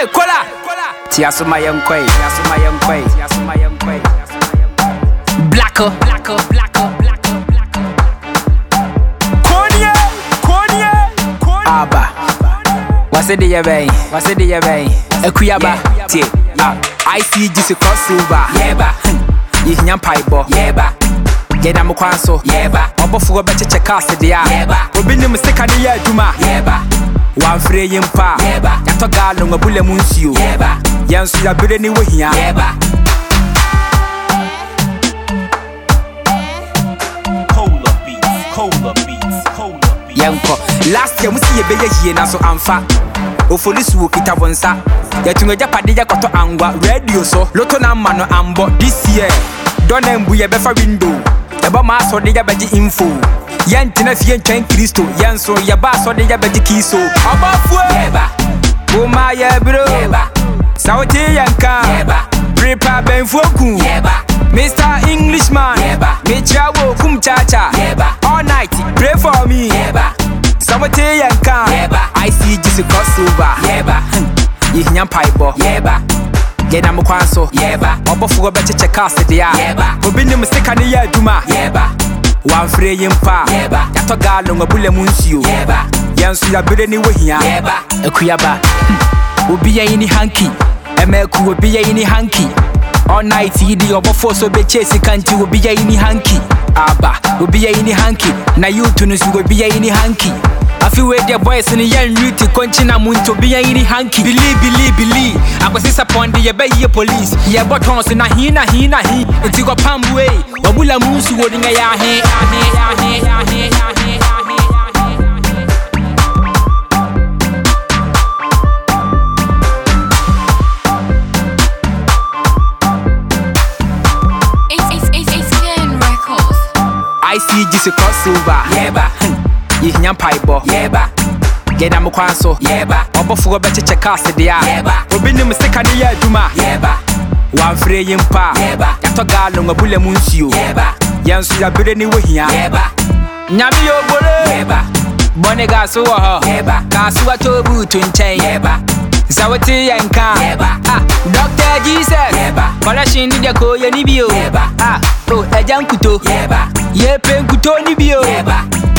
Hey, kola. Tiasuma yankoi. Blacko. Aba. What's it the bay? Ekuyaba. Tie. I see just crossover. Yeba. Yinyam paibo. Yeba. Yeda mukwanso. Yeba. Obofugo beche chekase dia. Yeba. Obini mistake ni ya juma. Yeba. Wamfre yimpa. Yeba. Yato galo ngabule munsio. Yeba. Yansu ya bire ni wehia. Yeba. Cola beats. Yanko. Last year musi ye beye hie na so amfa. Ofolisu wo kita wonsa. Yatunga japade ya koto angwa radio so. Loto na mano ambo this year. Don't embu ye befa window. Eba ma so de ya beji info. Yantina fie ntwen Kristo. Yanso ye ba so de ya beji kiso. Abafue. Yeba. Oma ye bro. Yeba. Sauti yanka. Yeba. Prepa benfoku. Yeba. Mr. Englishman. Yeba. Mechawo kumchacha. Yeba. All night pray for me. Yeba. Sauti yanka. Yeba. I see just crossover. Yeba. Yinyam paibo. Yeba. Yeda mukwanso. Yeba. Obofugo beche chekase dia. Yeba. Obini mistake ni ya juma. Yeba. Wamfre yimpa. Yeba. Yato galo ngabule munsio. Yeba. Yansu ya bire ni wehia. Yeba. Ekuyaba. Obiya ini hanky. Emeku obiya ini hanky. All night yidi obofo so be chase kanti obiya ini hanky. Aba obiya ini hanky. Na you tunu su obiya ini hanky. I feel where the boys in the young beauty conchina munto be any hanky. Believe. I was disappointed ye be ye police. Ye buttons in a he. It's go pamway. Wabula musu wooding a I see just a crossover. Yeba. Yinyam paibo. Yeba. Yeda mukwanso. Yeba. Obofugo beche chekase dia. Yeba. Obini mistake ni ya juma. Yeba. Wamfre yimpa. Yeba. Yato galo ngabule munsio. Yeba. Yansu ya bire ni wehia. Yeba. Nyami yo bole. Yeba. Bone gaso wa ho. Yeba. Gaso wa tobu tunchen. Yeba. Zawati yanka. Yeba. Dr. Jesus. Yeba. Kola shindi dia ko ye ni bio. Yeba. Oh ejankuto. Yeba. Ye penkuto ni bio. Yeba.